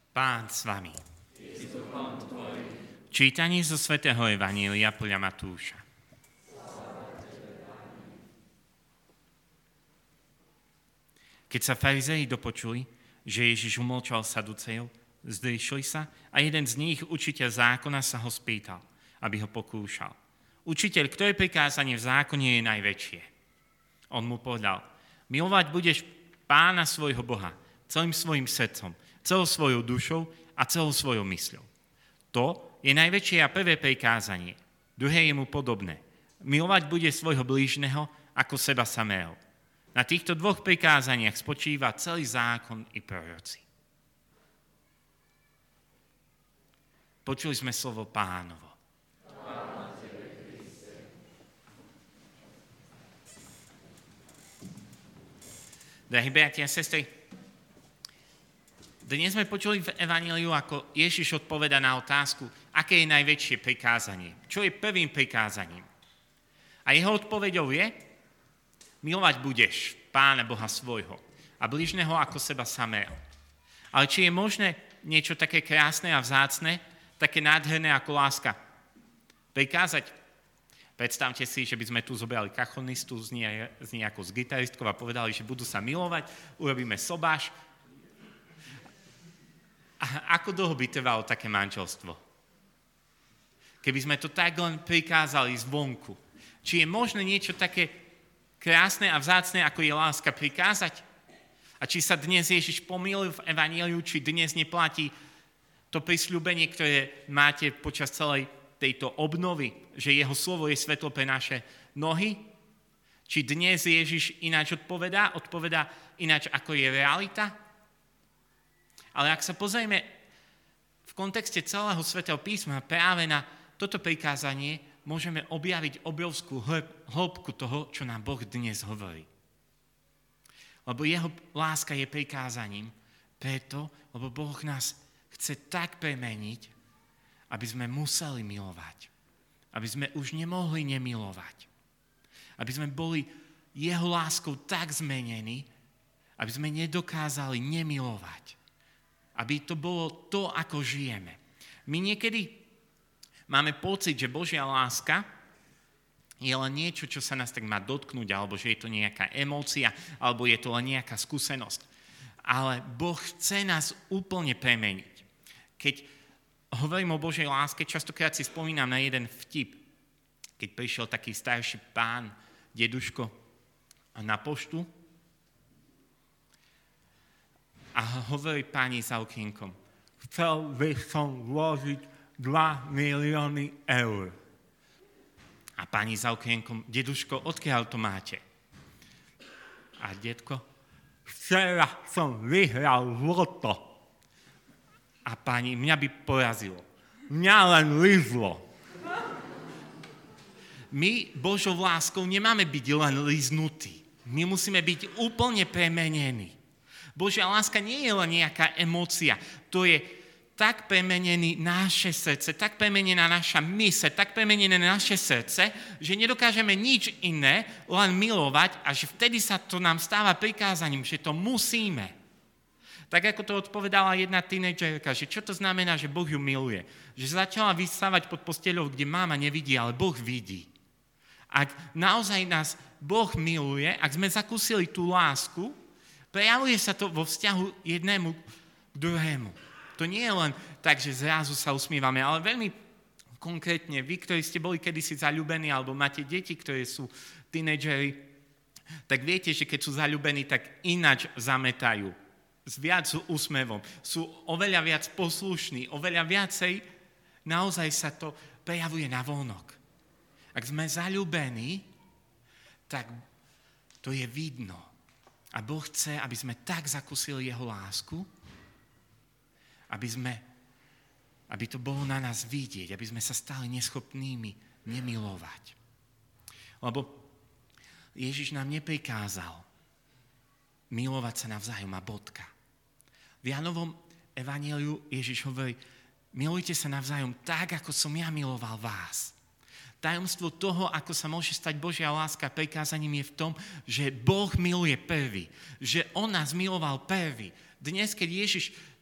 Pán s vami. Čítanie zo svätého Evanília podľa Matúša. Keď sa farizei dopočuli, že Ježiš umlčal Saducejov, zdvišli sa a jeden z nich, učiteľ zákona, sa ho spýtal, aby ho pokúšal. Učiteľ, ktoré prikázanie v zákone je najväčšie? On mu povedal, milovať budeš Pána svojho Boha celým svojim srdcom, celou svojou dušou a celou svojou mysľou. To je najväčšie a prvé prikázanie. Druhé je mu podobné. Milovať bude svojho blížneho ako seba samého. Na týchto dvoch prikázaniach spočíva celý zákon i proroci. Počuli sme slovo Pánovo. Drahí bratia a sestry, dnes sme počuli v Evaníliu, ako Ježiš odpoveda na otázku, aké je najväčšie prikázanie. Čo je prvým prikázaním? A jeho odpoveďou je, milovať budeš Pána Boha svojho a blížneho ako seba samého. Ale či je možné niečo také krásne a vzácne, také nádherné ako láska prikázať? Predstavte si, že by sme tu zobrali kachonistu s nejakou s gitaristkou a povedali, že budú sa milovať, urobíme sobáš. A ako dlho by trvalo také manželstvo? Keby sme to tak len prikázali zvonku. Či je možné niečo také krásne a vzácne, ako je láska, prikázať? A či sa dnes Ježiš pomýlil v Evaníliu, či dnes neplatí to prisľúbenie, ktoré máte počas celej tejto obnovy, že jeho slovo je svetlo pre naše nohy? Či dnes Ježiš ináč odpovedá ináč, ako je realita? Ale ak sa pozrieme v kontexte celého svätého písma práve na toto prikázanie, môžeme objaviť obrovskú hĺbku toho, čo nám Boh dnes hovorí. Lebo jeho láska je prikázaním preto, lebo Boh nás chce tak premeniť, aby sme museli milovať. Aby sme už nemohli nemilovať. Aby sme boli jeho láskou tak zmenení, aby sme nedokázali nemilovať. Aby to bolo to, ako žijeme. My niekedy máme pocit, že Božia láska je len niečo, čo sa nás tak má dotknúť, alebo že je to nejaká emócia, alebo je to len nejaká skúsenosť. Ale Boh chce nás úplne premeniť. Keď hovorím o Božej láske, častokrát si spomínam na jeden vtip. Keď prišiel taký starší pán, deduško, na poštu, a hovorí pani za okienkom, chcel by som vložiť 2 milióny eur. A pani za okienkom, deduško, odkiaľ to máte? A detko, včera som vyhral zloto. A pani, mňa by porazilo. Mňa len lízlo. My Božou láskou nemáme byť len líznutí. My musíme byť úplne premenení. Božia láska nie je len nejaká emócia. To je tak premenené naše srdce, tak premenená naša myseľ, tak premenené naše srdce, že nedokážeme nič iné, len milovať a že vtedy sa to nám stáva prikázaním, že to musíme. Tak ako to odpovedala jedna tínedžerka, že čo to znamená, že Boh ju miluje. Že začala vystávať pod posteľou, kde máma nevidí, ale Boh vidí. Ak naozaj nás Boh miluje, ak sme zakúsili tú lásku, prejavuje sa to vo vzťahu jednému k druhému. To nie je len tak, že zrazu sa usmievame, ale veľmi konkrétne, vy, ktorí ste boli kedysi zaľúbení, alebo máte deti, ktoré sú tínedžeri, tak viete, že keď sú zaľúbení, tak ináč zametajú. S viac úsmevom. Sú oveľa viac poslušní, oveľa viacej naozaj sa to prejavuje na vonok. Ak sme zaľúbení, tak to je vidno. A Boh chce, aby sme tak zakúsili jeho lásku, aby to bolo na nás vidieť, aby sme sa stali neschopnými nemilovať. Lebo Ježiš nám neprikázal milovať sa navzájom a bodka. V Jánovom evaníliu Ježiš hovorí, milujte sa navzájom tak, ako som ja miloval vás. Tajomstvo toho, ako sa môže stať Božia láska prikázaním je v tom, že Boh miluje prvý. Že on nás miloval prvý. Dnes, keď Ježiš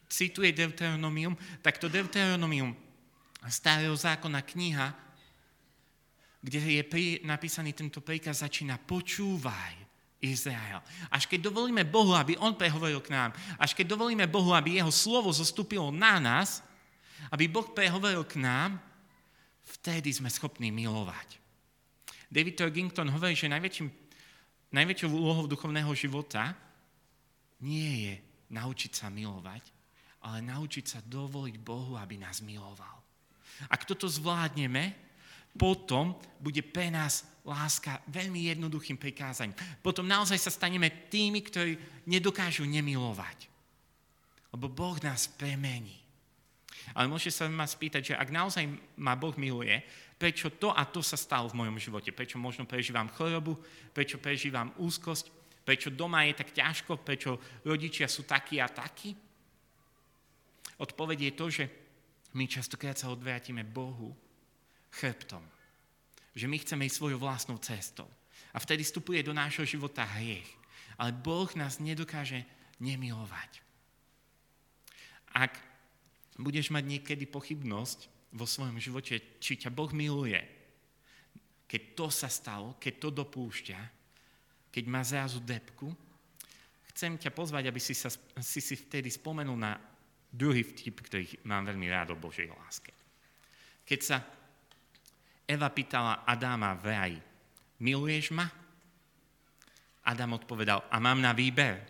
cituje Deuteronomium, tak to Deuteronomium, starého zákona kniha, kde je napísaný tento príkaz, začína počúvaj, Izrael. Až keď dovolíme Bohu, aby on prehovoril k nám, až keď dovolíme Bohu, aby jeho slovo zostúpilo na nás, aby Boh prehovoril k nám, vtedy sme schopní milovať. David Turkington hovorí, že najväčšou úlohou duchovného života nie je naučiť sa milovať, ale naučiť sa dovoliť Bohu, aby nás miloval. Ak toto zvládneme, potom bude pre nás láska veľmi jednoduchým prikázaním. Potom naozaj sa staneme tými, ktorí nedokážu nemilovať. Lebo Boh nás premení. Ale môžete sa ma spýtať, že ak naozaj ma Boh miluje, prečo to a to sa stalo v mojom živote? Prečo možno prežívam chorobu? Prečo prežívam úzkosť? Prečo doma je tak ťažko? Prečo rodičia sú takí a takí? Odpoveď je to, že my častokrát sa odvrátime Bohu chrbtom. Že my chceme ísť svojou vlastnou cestou. A vtedy vstupuje do nášho života hriech. Ale Boh nás nedokáže nemilovať. Ak budeš mať niekedy pochybnosť vo svojom živote, či ťa Boh miluje, keď to sa stalo, keď to dopúšťa, keď má zrazu depku, chcem ťa pozvať, aby si vtedy spomenul na druhý vtip, ktorý mám veľmi rád o Božej láske. Keď sa Eva pýtala Adáma v raji, miluješ ma? Adam odpovedal, a mám na výber.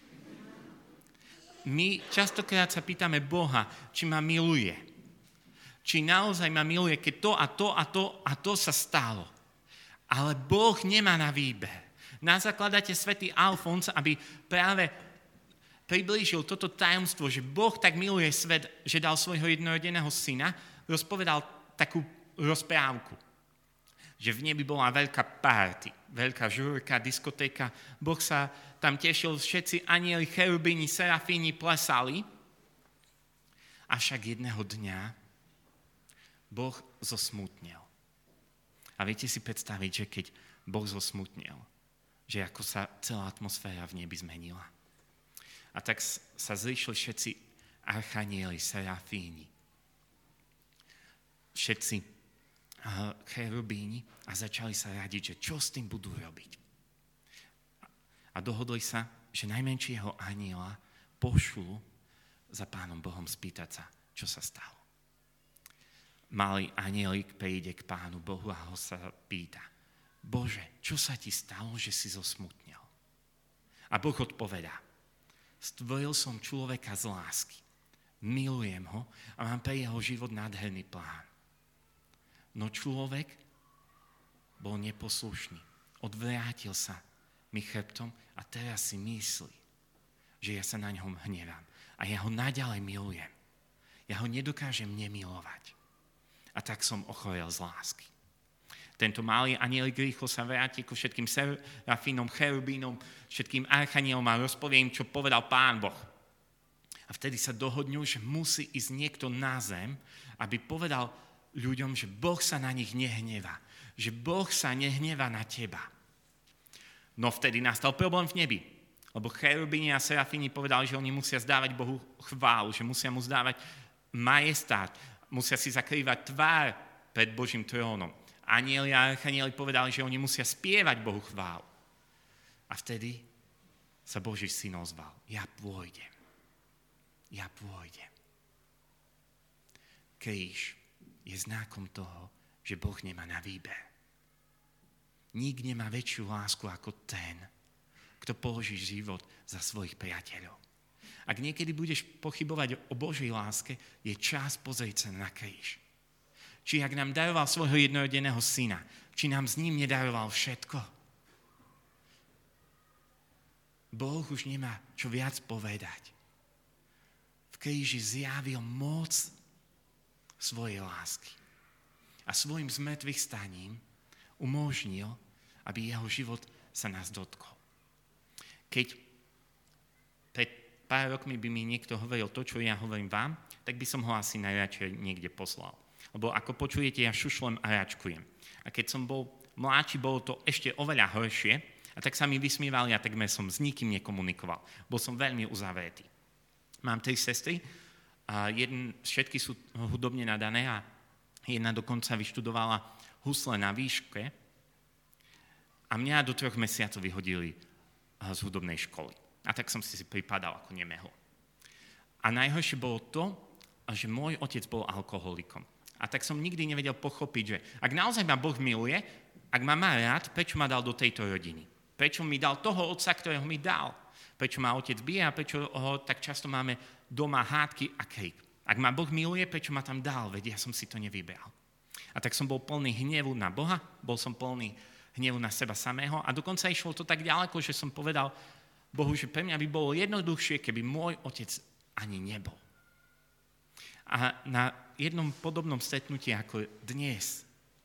My častokrát sa pýtame Boha, či ma miluje. Či naozaj ma miluje, keď to a to a to a to sa stalo. Ale Boh nemá na výber. Na zakladáte svätý Alfons, aby práve priblížil toto tajomstvo, že Boh tak miluje svet, že dal svojho jednorodeného syna, rozpovedal takú rozprávku. Že v nebi bola veľká party, veľká žúrka, diskotéka. Boh sa tam tešil, všetci anjeli, cherubíni, serafíni plesali. Avšak jedného dňa Boh zosmutnel. A viete si predstaviť, že keď Boh zosmutnel, že ako sa celá atmosféra v nebi zmenila. A tak sa zrišli všetci archanieli, serafíni. Všetci cherubíni a začali sa radiť, že čo s tým budú robiť. A dohodli sa, že najmenšieho anjela pošlu za Pánom Bohom spýtať sa, čo sa stalo. Malý anjelik príde k Pánu Bohu a ho sa pýta, Bože, čo sa ti stalo, že si zosmutnel? A Boh odpovedá, stvoril som človeka z lásky, milujem ho a mám pre jeho život nádherný plán. No človek bol neposlušný, odvrátil sa mi chrbtom a teraz si myslí, že ja sa na ňom hnevám. A ja ho naďalej milujem. Ja ho nedokážem nemilovať. A tak som ochorel z lásky. Tento malý anjelik rýchlo sa vráti ku všetkým serafínom, cherubínom, všetkým archanielom a rozpovie im, čo povedal Pán Boh. A vtedy sa dohodnú, že musí ísť niekto na zem, aby povedal ľuďom, že Boh sa na nich nehnevá. Že Boh sa nehnevá na teba. No vtedy nastal problém v nebi. Lebo cherubíni a serafíni povedali, že oni musia zdávať Bohu chválu, že musia mu zdávať majestát, musia si zakrývať tvár pred Božím trónom. Anjeli a archanieli povedali, že oni musia spievať Bohu chválu. A vtedy sa Boží syn ozval. Ja pôjdem. Ja pôjdem. Kríž je znakom toho, že Boh nemá na výber. Nik nemá väčšiu lásku ako ten, kto položí život za svojich priateľov. Ak niekedy budeš pochybovať o Božej láske, je čas pozrieť sa na kríž. Či ak nám daroval svojho jednorodeného syna, či nám s ním nedaroval všetko. Boh už nemá čo viac povedať. V kríži zjavil moc svojej lásky. A svojim zmrtvých staním umožnil, aby jeho život sa nás dotkol. Keď pred pár rokmi by mi niekto hovoril to, čo ja hovorím vám, tak by som ho asi najradšej niekde poslal. Lebo ako počujete, ja šušlem a račkujem. A keď som bol mladší, bolo to ešte oveľa horšie, a tak sa mi vysmievali a takmer som s nikým nekomunikoval. Bol som veľmi uzavretý. Mám 3 sestry, a všetky sú hudobne nadané a jedna dokonca vyštudovala husle na výške a mňa do 3 mesiacov vyhodili z hudobnej školy. A tak som si pripadal ako nemehol. A najhoršie bolo to, že môj otec bol alkoholikom. A tak som nikdy nevedel pochopiť, že ak naozaj ma Boh miluje, ak ma má rád, prečo ma dal do tejto rodiny? Prečo mi dal toho otca, ktorého mi dal? Prečo ma otec bije a prečo ho tak často máme doma hádky a krik? Ak ma Boh miluje, prečo ma tam dal? Veď ja som si to nevybral. A tak som bol plný hnevu na Boha, bol som plný hnevu na seba samého a dokonca išlo to tak ďaleko, že som povedal Bohu, že pre mňa by bolo jednoduchšie, keby môj otec ani nebol. A na jednom podobnom stretnutí ako dnes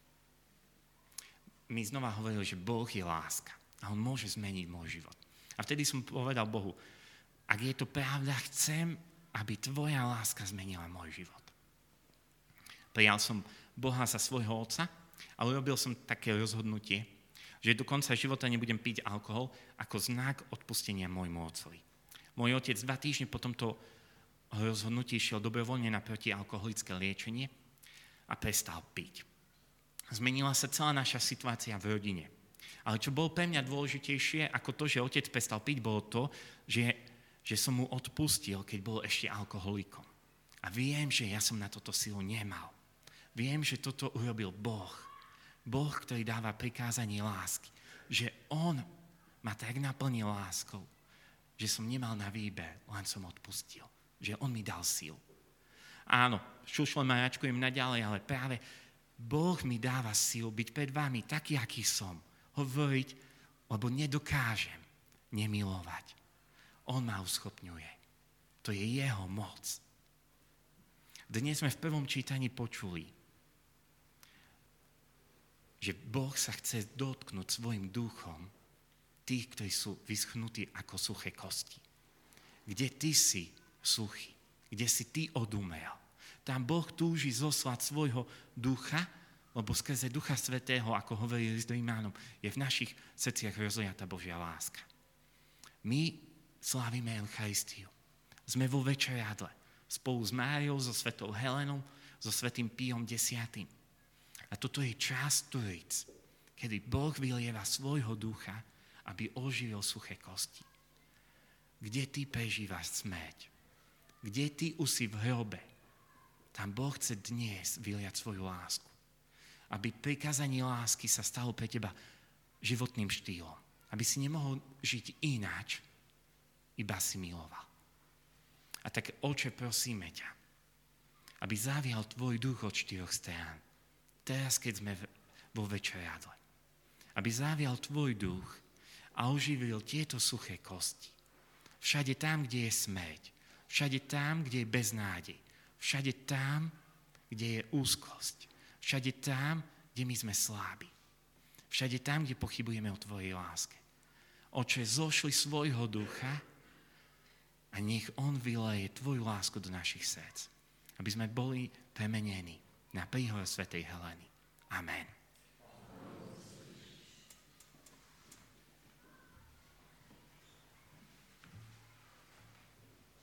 mi znova hovoril, že Boh je láska a on môže zmeniť môj život. A vtedy som povedal Bohu, ak je to pravda, chcem, aby tvoja láska zmenila môj život. Prijal som Boha za svojho otca a urobil som také rozhodnutie, že do konca života nebudem piť alkohol ako znak odpustenia môjmu otcovi. Môj otec 2 týždne po tomto rozhodnutí šiel dobrovoľne na protialkoholické liečenie a prestal piť. Zmenila sa celá naša situácia v rodine. Ale čo bolo pre mňa dôležitejšie ako to, že otec prestal piť, bolo to, že som mu odpustil, keď bol ešte alkoholikom. A viem, že ja som na toto silu nemal. Viem, že toto urobil Boh. Boh, ktorý dáva prikázanie lásky. Že on ma tak naplnil láskou, že som nemal na výber, len som odpustil. Že on mi dal sílu. Áno, šušlem a račkujem naďalej, ale práve Boh mi dáva sílu byť pred vami taký, aký som. Hovoriť, lebo nedokážem nemilovať. On ma uschopňuje. To je jeho moc. Dnes sme v prvom čítaní počuli, že Boh sa chce dotknúť svojim duchom tých, ktorí sú vyschnutí ako suché kosti. Kde ty si suchý, kde si ty odumel. Tam Boh túži zoslať svojho ducha, lebo skrze Ducha Svätého, ako hovorí list Rímanom, je v našich srdciach rozliata Božia láska. My slávime Eucharistiu. Sme vo večeriadle spolu s Máriou, so svätou Helenou, so svätým Piom X. A toto je čas Trojic, kedy Boh vylieva svojho ducha, aby oživil suché kosti. Kde ty prežívaš smrť? Kde ty už si v hrobe? Tam Boh chce dnes vyliať svoju lásku. Aby prikázanie lásky sa stalo pre teba životným štýlom. Aby si nemohol žiť ináč, iba si miloval. A tak, Oče, prosíme ťa, aby zavial tvoj duch od 4 strán. Teraz, keď sme vo večeriadle. Aby zavial tvoj duch a oživil tieto suché kosti. Všade tam, kde je smrť. Všade tam, kde je beznádej. Všade tam, kde je úzkosť. Všade tam, kde my sme slabí. Všade tam, kde pochybujeme o tvojej láske. Oče, zošli svojho ducha a nech on vyleje tvoju lásku do našich srdc. Aby sme boli premenení na príhor svätej Heleny. Amen.